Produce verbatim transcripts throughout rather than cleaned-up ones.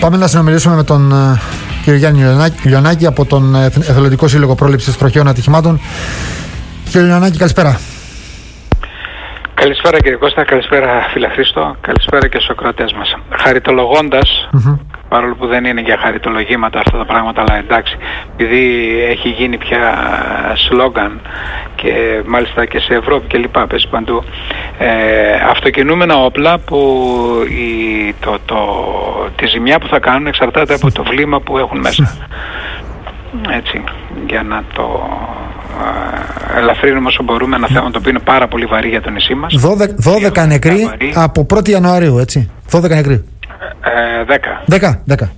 Πάμε να συνομιλήσουμε με τον uh, κύριο Γιάννη Λιονάκη από τον Εθελοντικό Σύλλογο Πρόληψης Τροχαίων Ατυχημάτων. Κύριε Λιονάκη, καλησπέρα. Καλησπέρα κύριε Κώστα, καλησπέρα φίλε Χρήστο, καλησπέρα και στους ακροατές μας. Χαριτολογώντας, mm-hmm. παρόλο που δεν είναι για χαριτολογήματα αυτά τα πράγματα, αλλά εντάξει, επειδή έχει γίνει πια σλόγγαν και μάλιστα και σε Ευρώπη και λοιπά, πες παντού, ε, αυτοκινούμενα όπλα που η, το, το, τη ζημιά που θα κάνουν εξαρτάται από το βλήμα που έχουν μέσα. Έτσι, για να το ελαφρύνουμε όσο μπορούμε, ένα θέμα το οποίο είναι πάρα πολύ βαρύ για το νησί μας. δώδεκα νεκροί από πρώτη Ιανουαρίου, έτσι. δώδεκα νεκροί. Ε, δέκα. δέκα. δέκα.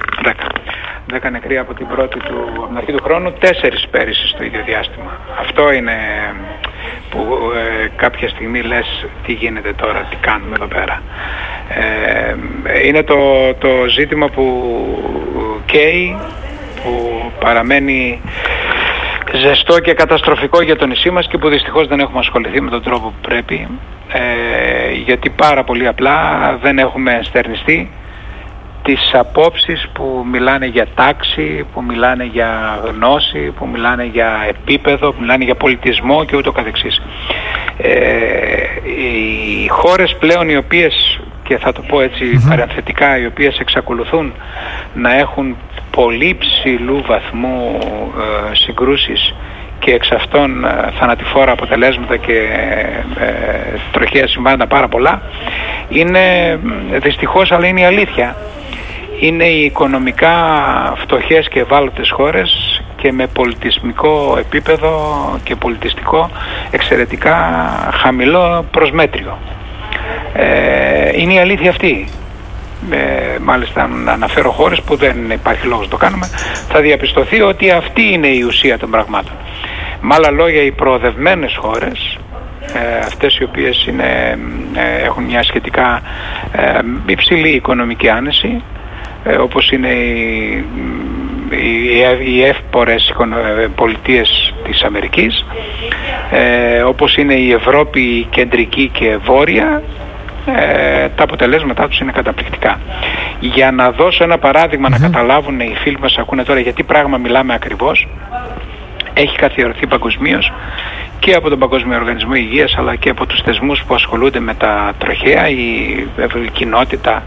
δέκα νεκροί από την πρώτη του, από την αρχή του χρόνου, τέσσερις πέρυσι στο ίδιο διάστημα. Αυτό είναι που ε, κάποια στιγμή λες τι γίνεται τώρα, τι κάνουμε εδώ πέρα. Ε, είναι το, το ζήτημα που καίει, που παραμένει ζεστό και καταστροφικό για το νησί μας και που δυστυχώς δεν έχουμε ασχοληθεί με τον τρόπο που πρέπει, ε, γιατί πάρα πολύ απλά δεν έχουμε ενστερνιστεί τις απόψεις που μιλάνε για τάξη, που μιλάνε για γνώση, που μιλάνε για επίπεδο, που μιλάνε για πολιτισμό και ούτω καθεξής. Ε, οι χώρες πλέον οι οποίες, και θα το πω έτσι mm-hmm. παρενθετικά, οι οποίες εξακολουθούν να έχουν πολύ ψηλού βαθμού ε, συγκρούσεις και εξ αυτών ε, θανατηφόρα αποτελέσματα και ε, τροχαία συμβάντα πάρα πολλά, είναι δυστυχώς, αλλά είναι η αλήθεια, είναι οι οικονομικά φτωχές και ευάλωτες χώρες και με πολιτισμικό επίπεδο και πολιτιστικό εξαιρετικά χαμηλό προσμέτριο. Ε, είναι η αλήθεια αυτή. Ε, μάλιστα να αναφέρω χώρες που δεν υπάρχει λόγος να το κάνουμε, θα διαπιστωθεί ότι αυτή είναι η ουσία των πραγμάτων. Με άλλα λόγια, οι προοδευμένες χώρες, ε, αυτές οι οποίες είναι, ε, έχουν μια σχετικά ε, υψηλή οικονομική άνεση, ε, όπως είναι οι, οι, οι εύπορες πολιτείες της Αμερικής, ε, όπως είναι η Ευρώπη η κεντρική και βόρεια, Ε, τα αποτελέσματά τους είναι καταπληκτικά. Για να δώσω ένα παράδειγμα, mm-hmm. να καταλάβουν οι φίλοι μας ακούνε τώρα γιατί πράγμα μιλάμε ακριβώς, έχει καθιερωθεί παγκοσμίως και από τον Παγκόσμιο Οργανισμό Υγείας αλλά και από τους θεσμούς που ασχολούνται με τα τροχαία, η, η κοινότητα,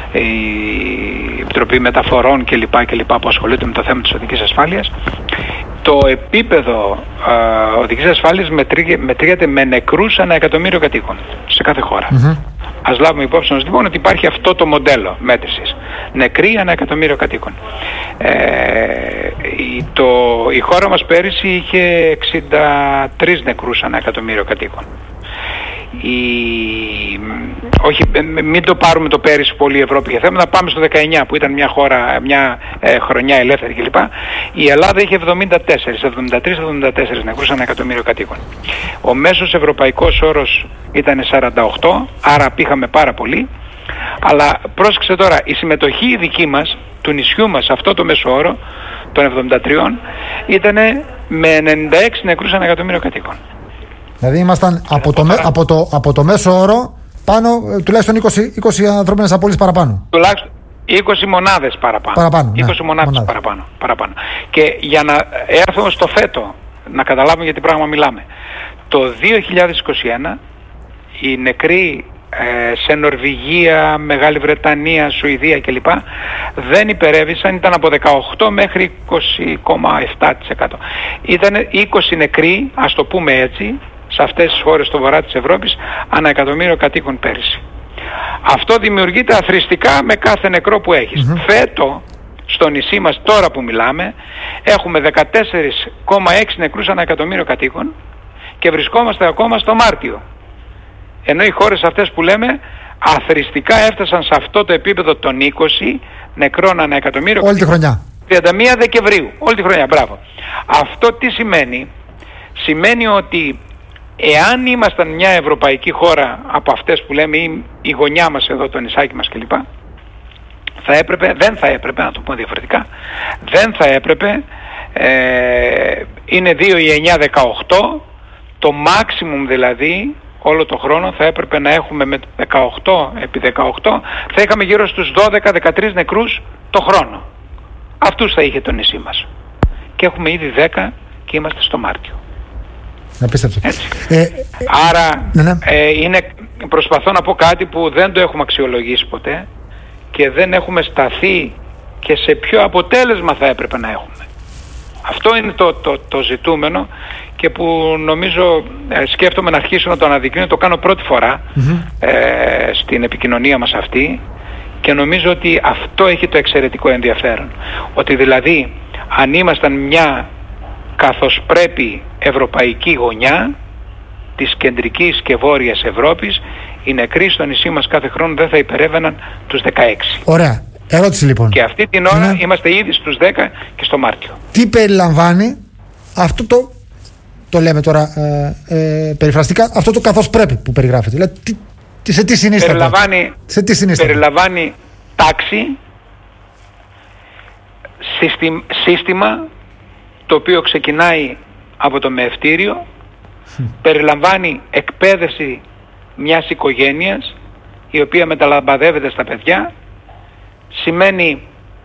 η Επιτροπή Μεταφορών κλπ, κλπ που ασχολούνται με το θέμα της οδικής ασφάλειας. Το επίπεδο ε, οδικής ασφάλειας μετρή, μετριέται με νεκρούς ανά εκατομμύριο κατοίκων σε κάθε χώρα. Mm-hmm. Ας λάβουμε υπόψη μας λοιπόν ότι υπάρχει αυτό το μοντέλο μέτρησης. Νεκροί ανά εκατομμύριο κατοίκων. Ε, η, το, η χώρα μας πέρυσι είχε εξήντα τρεις νεκρούς ανά εκατομμύριο κατοίκων. Η, όχι, μην το πάρουμε το πέρυσι πολύ η Ευρώπη για θέματα, πάμε στο δεκαεννιά που ήταν μια χώρα, μια ε, χρονιά ελεύθερη κλπ. Η Ελλάδα είχε εβδομήντα τέσσερα, εβδομήντα τρία εβδομήντα τέσσερα νεκρούς ανά εκατομμύριο κατοίκων. Ο μέσος ευρωπαϊκός όρος ήταν σαράντα οκτώ, άρα πήγαμε πάρα πολύ. Αλλά πρόσεξε τώρα, η συμμετοχή η δική μας, του νησιού μας, αυτό το μέσο όρο των εβδομήντα τρία ήταν με ενενήντα έξι νεκρούς ανά εκατομμύριο κατοίκων. Δηλαδή ήμασταν από το, με, από, το, από το μέσο όρο πάνω τουλάχιστον είκοσι, είκοσι ανθρώπινες απώλειες παραπάνω. Τουλάχιστον είκοσι μονάδες παραπάνω. παραπάνω είκοσι ναι, μονάδες μονάδες. Παραπάνω, παραπάνω. Και για να έρθω στο φέτο, να καταλάβουμε για τι πράγμα μιλάμε. Το δύο χιλιάδες είκοσι ένα οι νεκροί ε, σε Νορβηγία, Μεγάλη Βρετανία, Σουηδία κλπ. Δεν υπερέβησαν, ήταν από δεκαοκτώ μέχρι είκοσι κόμμα επτά τοις εκατό. Ήταν είκοσι νεκροί, ας το πούμε έτσι, σε αυτές τις χώρες στο βορρά της Ευρώπης ανά εκατομμύριο κατοίκων πέρυσι. Αυτό δημιουργείται αθροιστικά με κάθε νεκρό που έχεις. Mm-hmm. Φέτο στο νησί μας τώρα που μιλάμε έχουμε δεκατέσσερα κόμμα έξι νεκρούς ανά εκατομμύριο κατοίκων και βρισκόμαστε ακόμα στο Μάρτιο. Ενώ οι χώρες αυτές που λέμε αθροιστικά έφτασαν σε αυτό το επίπεδο των είκοσι νεκρών ανά εκατομμύριο όλη τη χρονιά. τριάντα μία Δεκεμβρίου. Όλη τη χρονιά, μπράβο. Αυτό τι σημαίνει? Σημαίνει ότι εάν ήμασταν μια ευρωπαϊκή χώρα από αυτές που λέμε ή η γωνιά μας εδώ, το νησάκι μας κλπ, θα έπρεπε, δεν θα έπρεπε, να το πούμε διαφορετικά, δεν θα έπρεπε, ε, είναι δύο η εννιά δεκαοκτώ, το maximum δηλαδή, όλο το χρόνο θα έπρεπε να έχουμε με δεκαοκτώ επί δεκαοκτώ, θα είχαμε γύρω στους δώδεκα με δεκατρείς νεκρούς το χρόνο. Αυτούς θα είχε το νησί μας. Και έχουμε ήδη δέκα και είμαστε στο Μάρτιο. Έτσι. Ε, Άρα ναι, ναι. Ε, είναι, προσπαθώ να πω κάτι που δεν το έχουμε αξιολογήσει ποτέ και δεν έχουμε σταθεί και σε ποιο αποτέλεσμα θα έπρεπε να έχουμε. Αυτό είναι το, το, το ζητούμενο και που νομίζω ε, σκέφτομαι να αρχίσω να το αναδεικνύω, το κάνω πρώτη φορά mm-hmm. ε, στην επικοινωνία μας αυτή και νομίζω ότι αυτό έχει το εξαιρετικό ενδιαφέρον. Ότι δηλαδή αν ήμασταν μια καθώς πρέπει ευρωπαϊκή γωνιά της κεντρικής και βόρειας Ευρώπης, οι νεκροί στο νησί μας κάθε χρόνο δεν θα υπερέβαιναν τους δεκαέξι. Ωραία. Ερώτηση λοιπόν. Και αυτή την ώρα ναι. είμαστε ήδη στους δέκα και στο Μάρτιο. Τι περιλαμβάνει αυτό το, το λέμε τώρα ε, ε, περιφραστικά, αυτό το καθώς πρέπει που περιγράφεται? Δηλαδή, τι, τι, σε τι συνίσταται? Περιλαμβάνει, σε τι συνίσταται? Περιλαμβάνει τάξη, σύστημα, σύστημα το οποίο ξεκινάει από το μεευτήριο, hm. περιλαμβάνει εκπαίδευση μιας οικογένειας η οποία μεταλαμπαδεύεται στα παιδιά, σημαίνει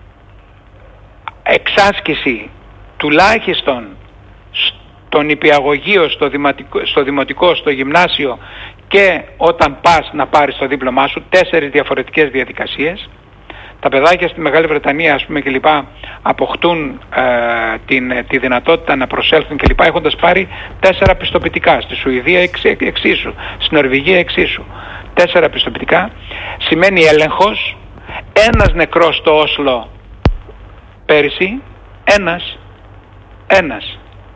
εξάσκηση τουλάχιστον στον νηπιαγωγείο, στο δημοτικό, στο δημοτικό, στο γυμνάσιο και όταν πας να πάρεις το δίπλωμά σου, τέσσερις διαφορετικές διαδικασίες. Τα παιδάκια στη Μεγάλη Βρετανία, ας πούμε, και λοιπά, αποκτούν ε, την, τη δυνατότητα να προσέλθουν και λοιπά, έχοντας πάρει τέσσερα πιστοποιητικά. Στη Σουηδία εξ, εξίσου, στην Νορβηγία εξίσου. Τέσσερα πιστοποιητικά. Σημαίνει έλεγχος. Ένας νεκρός στο Όσλο πέρυσι, ένας, ένας.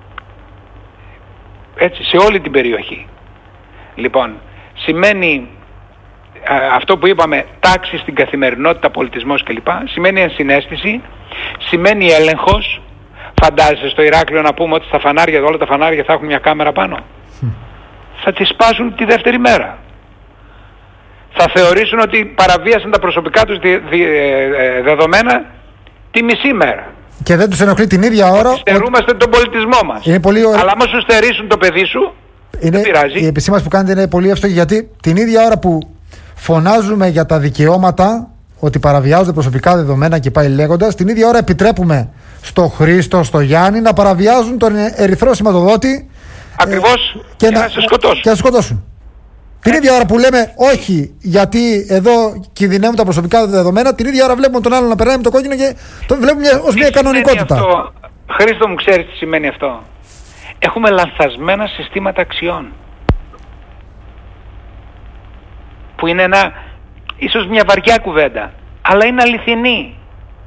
Έτσι, σε όλη την περιοχή. Λοιπόν, σημαίνει α, αυτό που είπαμε, τάξη στην καθημερινότητα, πολιτισμός κλπ. Σημαίνει ενσυναίσθηση, σημαίνει έλεγχος. Φαντάζεσαι στο Ηράκλειο να πούμε ότι στα φανάρια, όλα τα φανάρια θα έχουν μια κάμερα πάνω? Mm. Θα τις σπάσουν τη δεύτερη μέρα. Θα θεωρήσουν ότι παραβίασαν τα προσωπικά τους δι, δι, ε, δεδομένα τη μισή μέρα. Και δεν τους ενοχλεί την ίδια ώρα. Στερούμαστε ότι... τον πολιτισμό μας. Είναι πολύ ωραίο. Αλλά άμα σου στερήσουν το παιδί σου, είναι... δεν πειράζει. Η επισήμανση που κάνετε είναι πολύ εύστοχη, γιατί την ίδια ώρα που φωνάζουμε για τα δικαιώματα, ότι παραβιάζονται προσωπικά δεδομένα και πάει λέγοντας, την ίδια ώρα επιτρέπουμε στο Χρήστο, στο Γιάννη να παραβιάζουν τον ερυθρό σηματοδότη. Ακριβώς, ε, και, και να, να σε σκοτώσουν. Και να σε σκοτώσουν. Την ίδια ώρα που λέμε όχι, γιατί εδώ κινδυνεύουν τα προσωπικά δεδομένα, την ίδια ώρα βλέπουμε τον άλλον να περνάει με το κόκκινο και τον βλέπουμε ως μια κανονικότητα. Αυτό, Χρήστο μου, ξέρεις τι σημαίνει αυτό? Έχουμε λανθασμένα συστήματα αξιών. Που είναι ένα, ίσως μια βαριά κουβέντα, αλλά είναι αληθινή.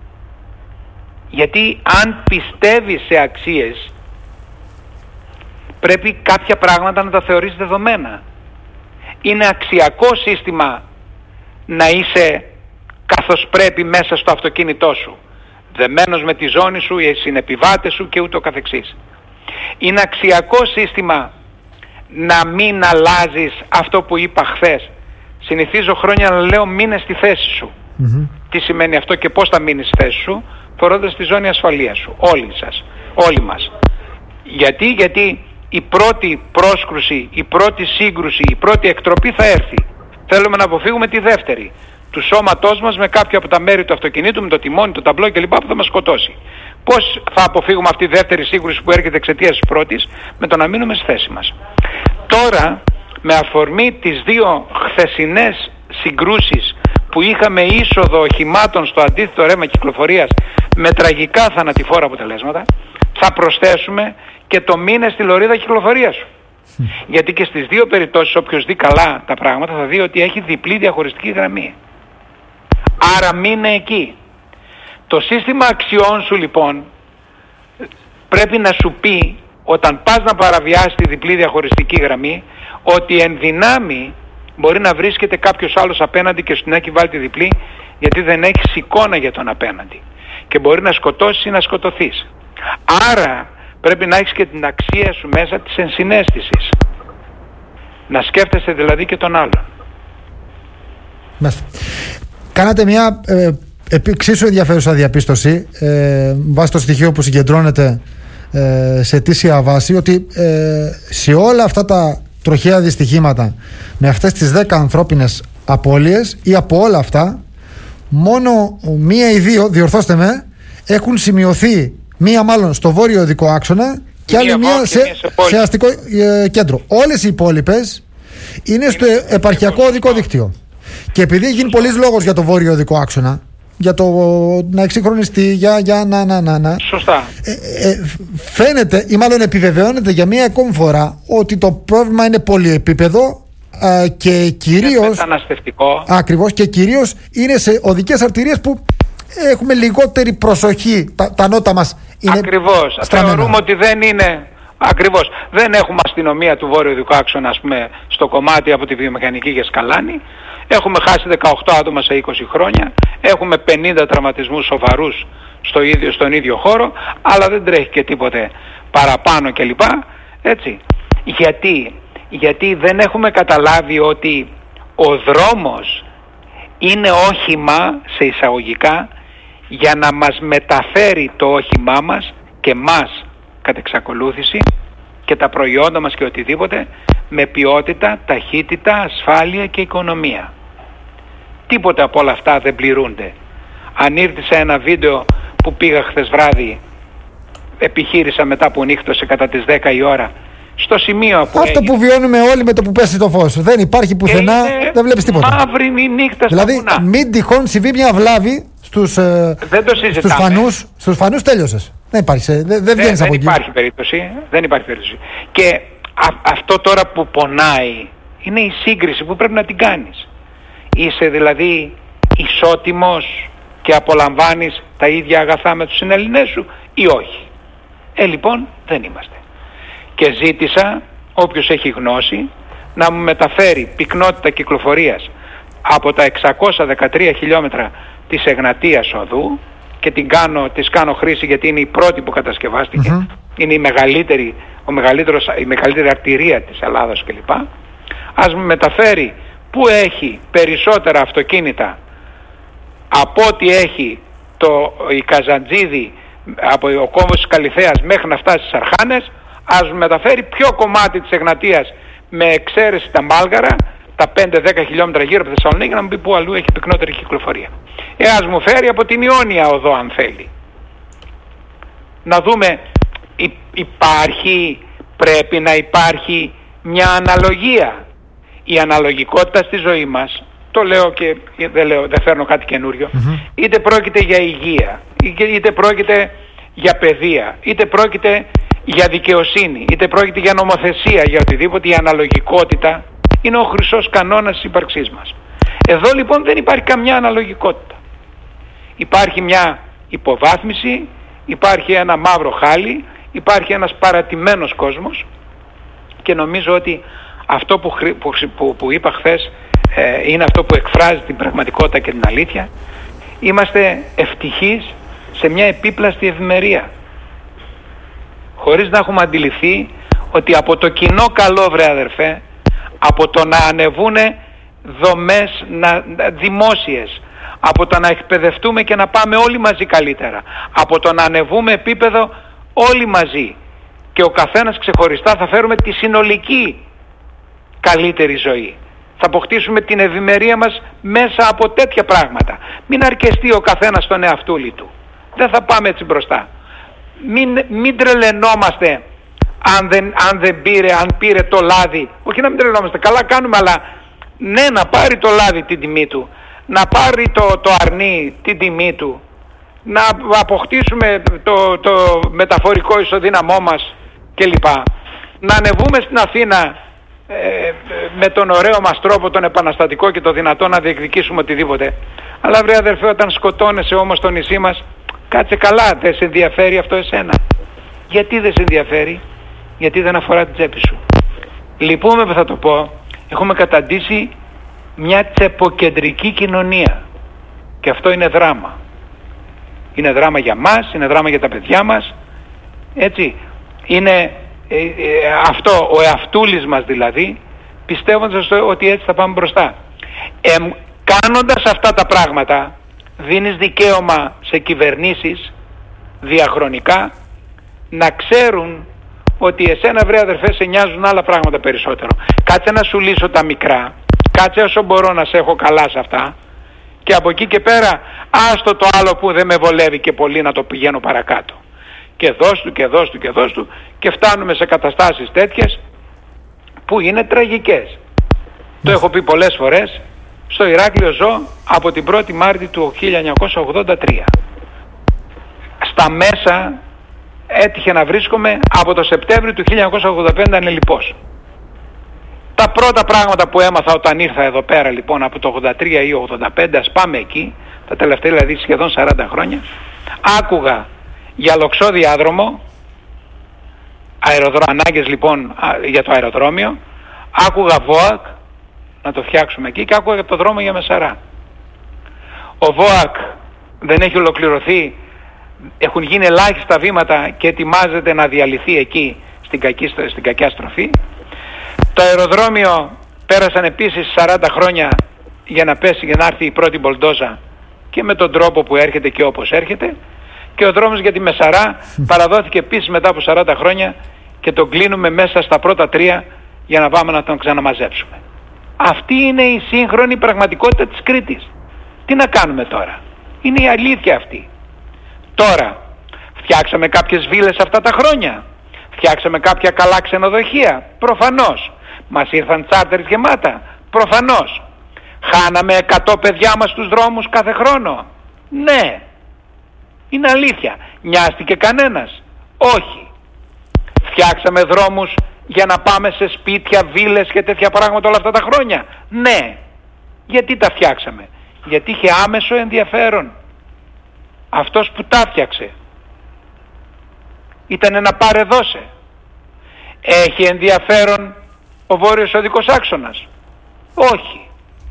Γιατί αν πιστεύεις σε αξίες, πρέπει κάποια πράγματα να τα θεωρείς δεδομένα. Είναι αξιακό σύστημα να είσαι καθώς πρέπει μέσα στο αυτοκίνητό σου, δεμένος με τη ζώνη σου, οι συνεπιβάτες σου και ούτω καθεξής. Είναι αξιακό σύστημα να μην αλλάζεις αυτό που είπα χθες. Συνηθίζω χρόνια να λέω μείνε στη θέση σου. Mm-hmm. Τι σημαίνει αυτό και πώς θα μείνεις στη θέση σου? Φορώντας τη ζώνη ασφαλείας σου. Όλοι σας, όλοι μας. Γιατί, γιατί η πρώτη πρόσκρουση, η πρώτη σύγκρουση, η πρώτη εκτροπή θα έρθει. Θέλουμε να αποφύγουμε τη δεύτερη. Του σώματός μας με κάποια από τα μέρη του αυτοκινήτου, με το τιμόνι, το ταμπλό κλπ. Που θα μας σκοτώσει. Πώς θα αποφύγουμε αυτή τη δεύτερη σύγκρουση που έρχεται εξαιτίας της πρώτης? Με το να μείνουμε στη θέση μας. Τώρα, με αφορμή τις δύο χθεσινές συγκρούσεις που είχαμε είσοδο οχημάτων στο αντίθετο ρεύμα κυκλοφορίας με τραγικά θανατηφόρα αποτελέσματα, θα προσθέσουμε και το μήνε στη λωρίδα κυκλοφορίας σου. Mm. Γιατί και στις δύο περιπτώσεις, όποιος δει καλά τα πράγματα, θα δει ότι έχει διπλή διαχωριστική γραμμή. Άρα μείνε εκεί. Το σύστημα αξιών σου λοιπόν πρέπει να σου πει, όταν πας να παραβιάσεις τη διπλή διαχωριστική γραμμή, ότι εν δυνάμει μπορεί να βρίσκεται κάποιος άλλος απέναντι και σου έχει βάλει τη διπλή, γιατί δεν έχεις εικόνα για τον απέναντι. Και μπορεί να σκοτώσεις ή να σκοτωθείς. Άρα πρέπει να έχεις και την αξία σου μέσα της ενσυναίσθησης. Να σκέφτεσαι δηλαδή και τον άλλον. Μάλιστα. Κάνατε μια ε, εξίσου ενδιαφέρουσα διαπίστωση ε, βάσει το στοιχείο που συγκεντρώνεται ε, σε αιτήσια βάση, ότι ε, σε όλα αυτά τα τροχαία δυστυχήματα, με αυτές τις δέκα ανθρώπινες απώλειες, ή από όλα αυτά μόνο μία ή δύο, διορθώστε με, έχουν σημειωθεί, μία μάλλον στο βόρειο οδικό άξονα και άλλη μία σε, σε αστικό ε, κέντρο. Όλες οι υπόλοιπες είναι, είναι στο επαρχιακό οδικό δίκτυο. Και επειδή έχει γίνει πολλής λόγος για το βόρειο οδικό άξονα, για το να εξυγχρονιστεί, για, για να, να, να, να. Σωστά. Ε, ε, φαίνεται, ή μάλλον επιβεβαιώνεται για μία ακόμη φορά, ότι το πρόβλημα είναι πολυεπίπεδο ε, και κυρίως. Είναι μεταναστευτικό. Ακριβώς, και κυρίως είναι σε οδικές αρτηρίες που έχουμε λιγότερη προσοχή. Τα, τα νότα μας είναι. Ακριβώς. στραμμένα. Θεωρούμε ότι δεν είναι. Ακριβώς. Δεν έχουμε αστυνομία του βόρειου οδικού άξονα, ας πούμε, στο κομμάτι από τη βιομηχανική Γεσκαλάνη. Έχουμε χάσει δεκαοκτώ άτομα σε είκοσι χρόνια. Έχουμε πενήντα τραυματισμούς σοβαρούς στο ίδιο, στον ίδιο χώρο, αλλά δεν τρέχει και τίποτε παραπάνω κλπ. Έτσι. Γιατί, γιατί δεν έχουμε καταλάβει ότι ο δρόμος είναι όχημα, σε εισαγωγικά, για να μας μεταφέρει το όχημά μας και μας κατ' εξακολούθηση και τα προϊόντα μας και οτιδήποτε με ποιότητα, ταχύτητα, ασφάλεια και οικονομία. Τίποτα από όλα αυτά δεν πληρούνται. Αν ήρθε σε ένα βίντεο που πήγα χθες βράδυ, επιχείρησα μετά που νύχτωσε κατά τις δέκα η ώρα, στο σημείο που αυτό έγινε, που βιώνουμε όλοι με το που πέσει το φως. Δεν υπάρχει πουθενά, δεν βλέπεις τίποτα. Μαύρη η νύχτα δηλαδή, στα βουνά. Μην τυχόν συμβεί μια βλάβη στους, δεν το στους φανούς. Στους φανούς τέλειωσες. Δεν υπάρχει, δεν, δεν βγαίνεις από εκεί. Δεν υπάρχει περίπτωση. Δεν υπάρχει περίπτωση. Και α, αυτό τώρα που πονάει είναι η σύγκριση που πρέπει να την κάνεις. Είσαι δηλαδή ισότιμος και απολαμβάνεις τα ίδια αγαθά με τους συνελληνές σου ή όχι? Ε, λοιπόν, δεν είμαστε. Και ζήτησα όποιος έχει γνώση να μου μεταφέρει πυκνότητα κυκλοφορίας από τα εξακόσια δεκατρία χιλιόμετρα της Εγνατίας οδού, και την κάνω, της κάνω χρήση γιατί είναι η πρώτη που κατασκευάστηκε, mm-hmm. είναι η μεγαλύτερη, ο μεγαλύτερος, η μεγαλύτερη αρτηρία της Ελλάδας κλπ. Ας μου μεταφέρει που έχει περισσότερα αυτοκίνητα από ό,τι έχει το, η Καζαντζίδη από ο κόμβος της Καλιθέας μέχρι να φτάσει στις Αρχάνες. Ας μου μεταφέρει ποιο κομμάτι της Εγνατίας με εξαίρεση τα Μάλγαρα, τα πέντε δέκα χιλιόμετρα γύρω από τη Θεσσαλονίκη, να μου πει που αλλού έχει πυκνότερη κυκλοφορία. Ε, ας μου φέρει από την Ιόνια οδό αν θέλει. Να δούμε, υ, υπάρχει, πρέπει να υπάρχει μια αναλογία. Η αναλογικότητα στη ζωή μας, το λέω και δεν, λέω, δεν φέρνω κάτι καινούριο, mm-hmm. είτε πρόκειται για υγεία, είτε πρόκειται για παιδεία, είτε πρόκειται για δικαιοσύνη, είτε πρόκειται για νομοθεσία, για οτιδήποτε, η αναλογικότητα είναι ο χρυσός κανόνας της ύπαρξής μας. Εδώ λοιπόν δεν υπάρχει καμιά αναλογικότητα. Υπάρχει μια υποβάθμιση, υπάρχει ένα μαύρο χάλι, υπάρχει ένας παρατημένος κόσμος, και νομίζω ότι αυτό που, που, που, που είπα χθες ε, είναι αυτό που εκφράζει την πραγματικότητα και την αλήθεια. Είμαστε ευτυχείς σε μια επίπλαστη ευημερία, χωρίς να έχουμε αντιληφθεί ότι από το κοινό καλό, βρε αδερφέ, από το να ανεβούνε δομές να, δημόσιες, από το να εκπαιδευτούμε και να πάμε όλοι μαζί καλύτερα, από το να ανεβούμε επίπεδο όλοι μαζί και ο καθένας ξεχωριστά, θα φέρουμε τη συνολική καλύτερη ζωή. Θα αποκτήσουμε την ευημερία μας μέσα από τέτοια πράγματα. Μην αρκεστεί ο καθένας στον εαυτούλη του. Δεν θα πάμε έτσι μπροστά. Μην, μην τρελαινόμαστε αν δεν, αν δεν πήρε, αν πήρε το λάδι. Όχι να μην τρελαινόμαστε, καλά κάνουμε, αλλά ναι, να πάρει το λάδι την τιμή του, να πάρει το, το αρνί την τιμή του, να αποκτήσουμε το, το μεταφορικό ισοδύναμό μας κλπ. Να ανεβούμε στην Αθήνα ε, με τον ωραίο μας τρόπο, τον επαναστατικό και το δυνατό, να διεκδικήσουμε οτιδήποτε. Αλλά βρε αδερφέ, όταν σκοτώνεσαι όμως στο νησί μας, κάτσε καλά, δεν σε ενδιαφέρει αυτό εσένα? Γιατί δεν σε ενδιαφέρει? Γιατί δεν αφορά την τσέπη σου. Λυπούμε που θα το πω, έχουμε καταντήσει μια τσεποκεντρική κοινωνία, και αυτό είναι δράμα. Είναι δράμα για μας, είναι δράμα για τα παιδιά μας, έτσι. Είναι ε, ε, αυτό, ο εαυτούλης μας δηλαδή, πιστεύοντας ότι έτσι θα πάμε μπροστά. Ε, κάνοντας αυτά τα πράγματα, δίνεις δικαίωμα σε κυβερνήσεις διαχρονικά να ξέρουν ότι εσένα, βρε αδερφέ, σε νοιάζουν άλλα πράγματα περισσότερο. Κάτσε να σου λύσω τα μικρά, κάτσε όσο μπορώ να σε έχω καλά σε αυτά, και από εκεί και πέρα άστο το άλλο που δεν με βολεύει και πολύ να το πηγαίνω παρακάτω. Και δώσ' του και δώσ' του και δώσ' του, και φτάνουμε σε καταστάσεις τέτοιες που είναι τραγικές. Το έχω πει πολλές φορές. Στο Ηράκλειο ζω από την πρώτη Μάρτη του χίλια εννιακόσια ογδόντα τρία. Στα μέσα έτυχε να βρίσκομαι από το Σεπτέμβριο του χίλια εννιακόσια ογδόντα πέντε ανελιπώς. Τα πρώτα πράγματα που έμαθα όταν ήρθα εδώ πέρα, λοιπόν, από το ογδόντα τρία ή ογδόντα πέντε, ας πάμε εκεί, τα τελευταία δηλαδή σχεδόν σαράντα χρόνια, άκουγα για λοξό διάδρομο, αεροδρό... ανάγκες λοιπόν για το αεροδρόμιο, άκουγα ΒΟΑΚ, να το φτιάξουμε εκεί, και άκουγα για το δρόμο για Μεσαρά. Ο ΒΟΑΚ δεν έχει ολοκληρωθεί, έχουν γίνει ελάχιστα βήματα και ετοιμάζεται να διαλυθεί εκεί στην, κακή, στην κακιά στροφή. Το αεροδρόμιο πέρασαν επίσης σαράντα χρόνια για να πέσει, για να έρθει η πρώτη μπολντόζα, και με τον τρόπο που έρχεται και όπως έρχεται. Και ο δρόμος για τη Μεσαρά παραδόθηκε επίσης μετά από σαράντα χρόνια και τον κλείνουμε μέσα στα πρώτα τρία για να πάμε να τον ξαναμαζέψουμε. Αυτή είναι η σύγχρονη πραγματικότητα της Κρήτης. Τι να κάνουμε τώρα? Είναι η αλήθεια αυτή. Τώρα, φτιάξαμε κάποιες βίλες αυτά τα χρόνια. Φτιάξαμε κάποια καλά ξενοδοχεία. Προφανώς. Μας ήρθαν τσάρτερς γεμάτα. Προφανώς. Χάναμε εκατό παιδιά μας στους δρόμους κάθε χρόνο. Ναι. Είναι αλήθεια. Νοιάστηκε κανένας? Όχι. Φτιάξαμε δρόμους για να πάμε σε σπίτια, βίλες και τέτοια πράγματα όλα αυτά τα χρόνια? Ναι. Γιατί τα φτιάξαμε? Γιατί είχε άμεσο ενδιαφέρον αυτός που τα φτιάξε. Ήταν ένα πάρε δώσε. Έχει ενδιαφέρον ο βόρειος οδικός άξονας? Όχι.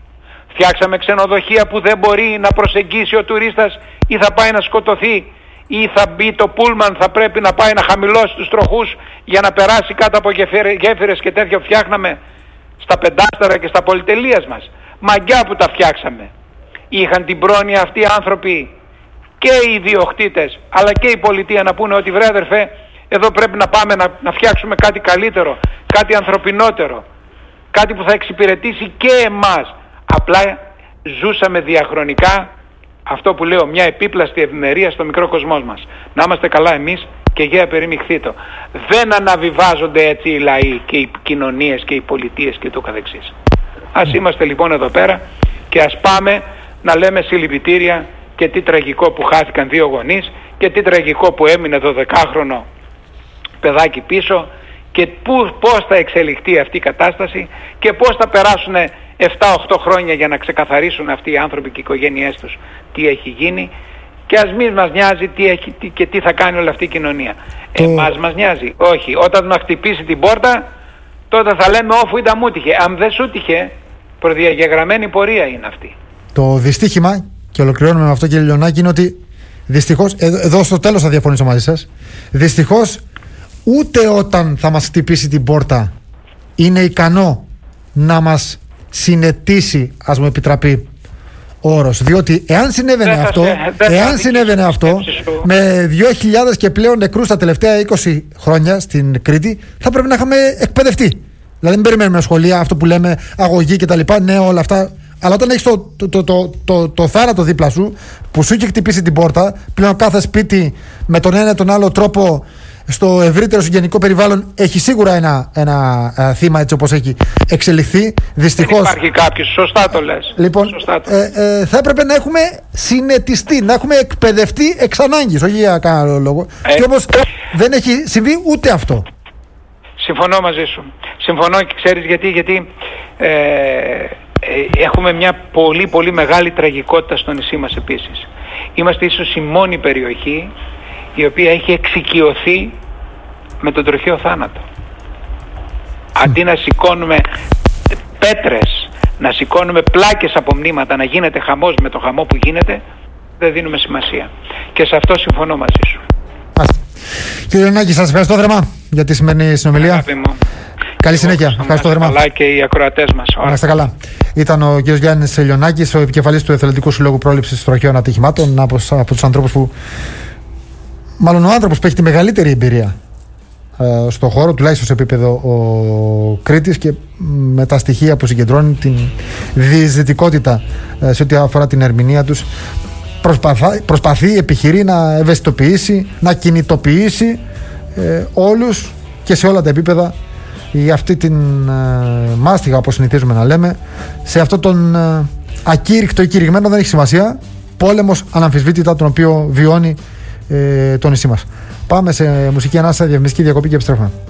Φτιάξαμε ξενοδοχεία που δεν μπορεί να προσεγγίσει ο τουρίστας, ή θα πάει να σκοτωθεί, ή θα μπει το πούλμαν, θα πρέπει να πάει να χαμηλώσει τους τροχούς για να περάσει κάτω από γέφυρες και τέτοια. Φτιάχναμε στα πεντάστερα και στα πολυτελείας μας. Μαγκιά που τα φτιάξαμε. Είχαν την πρόνοια αυτοί οι άνθρωποι, και οι ιδιοκτήτες αλλά και η πολιτεία, να πούνε ότι βρε αδερφέ, εδώ πρέπει να πάμε να, να φτιάξουμε κάτι καλύτερο, κάτι ανθρωπινότερο, κάτι που θα εξυπηρετήσει και εμάς? Απλά ζούσαμε διαχρονικά αυτό που λέω, μια επίπλαστη ευημερία στο μικρό κοσμό μας. Να είμαστε καλά εμείς και γέα περιμιχθήτω. Δεν αναβιβάζονται έτσι οι λαοί και οι κοινωνίες και οι πολιτείες και το καθεξής. Ας είμαστε λοιπόν εδώ πέρα και ας πάμε να λέμε συλληπιτήρια, και τι τραγικό που χάθηκαν δύο γονείς, και τι τραγικό που έμεινε δωδεκάχρονο παιδάκι πίσω, και που, πώς θα εξελιχθεί αυτή η κατάσταση και πώς θα περάσουν επτά οχτώ χρόνια για να ξεκαθαρίσουν αυτοί οι άνθρωποι και οι οικογένειές τους τι έχει γίνει, και ας μην μας νοιάζει τι έχει, τι, και τι θα κάνει όλη αυτή η κοινωνία. Mm. Εμάς μας νοιάζει? Όχι. Όταν μας χτυπήσει την πόρτα, τότε θα λέμε όφου ήταν μου τύχε. Αν δεν σου τύχε, προδιαγεγραμμένη πορεία είναι αυτή. Το δυστύχημα, και ολοκληρώνουμε με αυτό, κύριε Λιονάκη, είναι ότι δυστυχώς, εδώ, εδώ στο τέλος θα διαφωνήσω μαζί σας, δυστυχώς ούτε όταν θα μας χτυπήσει την πόρτα είναι ικανό να μας συνετίσει, ας μου επιτραπεί ο όρος. Διότι εάν συνέβαινε δεν αυτό, σε, εάν συνέβαινε αυτό με δύο χιλιάδες και πλέον νεκρούς τα τελευταία είκοσι χρόνια στην Κρήτη, θα πρέπει να είχαμε εκπαιδευτεί. Δηλαδή μην περιμένουμε σχολεία, αυτό που λέμε αγωγή κτλ. Ναι, όλα αυτά. Αλλά όταν έχεις το, το, το, το, το, το θάνατο δίπλα σου, που σου έχει χτυπήσει την πόρτα, πλέον κάθε σπίτι με τον ένα ή τον άλλο τρόπο στο ευρύτερο συγγενικό περιβάλλον έχει σίγουρα ένα, ένα α, θύμα, έτσι όπως έχει εξελιχθεί. Δυστυχώς. Δεν υπάρχει κάποιος, σωστά το λες. Λοιπόν, σωστά το. Ε, ε, θα έπρεπε να έχουμε συνετιστεί, να έχουμε εκπαιδευτεί εξ ανάγκης, όχι για κανένα λόγο. Ε, και όμως ε, δεν έχει συμβεί ούτε αυτό. Συμφωνώ μαζί σου. Συμφωνώ, και ξέρεις γιατί, γιατί ε, ε, έχουμε μια πολύ πολύ μεγάλη τραγικότητα στο νησί μας επίσης. Είμαστε ίσως η μόνη περιοχή η οποία έχει εξοικειωθεί με τον τροχαίο θάνατο. Αντί να σηκώνουμε πέτρες, να σηκώνουμε πλάκες από μνήματα, να γίνεται χαμός με το χαμό που γίνεται, δεν δίνουμε σημασία. Και σε αυτό συμφωνώ μαζί σου. Κύριε Λιονάκη, σας ευχαριστώ θερμά για τη σημερινή συνομιλία. Καλή συνέχεια. Ευχαριστώ θερμά. Καλά και οι ακροατές μας. Να είστε καλά. Ήταν ο κύριος Γιάννης Λιονάκης, ο επικεφαλής του Εθελοντικού Συλλόγου Πρόληψης Τροχαίων Ατυχημάτων, από, από τους ανθρώπους που. Μάλλον ο άνθρωπος που έχει τη μεγαλύτερη εμπειρία ε, στο χώρο, τουλάχιστον σε επίπεδο ο Κρήτης, και με τα στοιχεία που συγκεντρώνει, την διεισδυτικότητα ε, σε ό,τι αφορά την ερμηνεία τους, προσπαθά, προσπαθεί, επιχειρεί να ευαισθητοποιήσει, να κινητοποιήσει ε, όλους και σε όλα τα επίπεδα για αυτή την ε, μάστιγα, όπως συνηθίζουμε να λέμε, σε αυτό τον ε, ακήρυκτο ή κηρυγμένο, δεν έχει σημασία, πόλεμος αναμφισβήτητα τον οποίο βιώνει ε, το νησί μας. Πάμε σε μουσική ανάσα, διαφημιστική διακοπή και επιστρέφουμε.